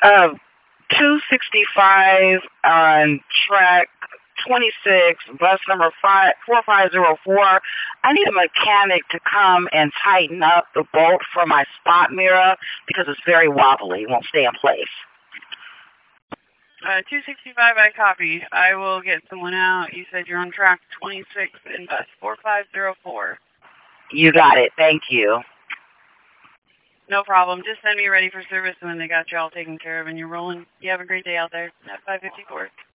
Uh, 265 on track 26, bus number 4504. I need a mechanic to come and tighten up the bolt for my spot mirror because it's very wobbly. It won't stay in place. 265, I copy. I will get someone out. You said you're on track 26 in bus 4504. You got it. Thank you. No problem. Just send me ready for service when they got you all taken care of and you're rolling. You have a great day out there at 554.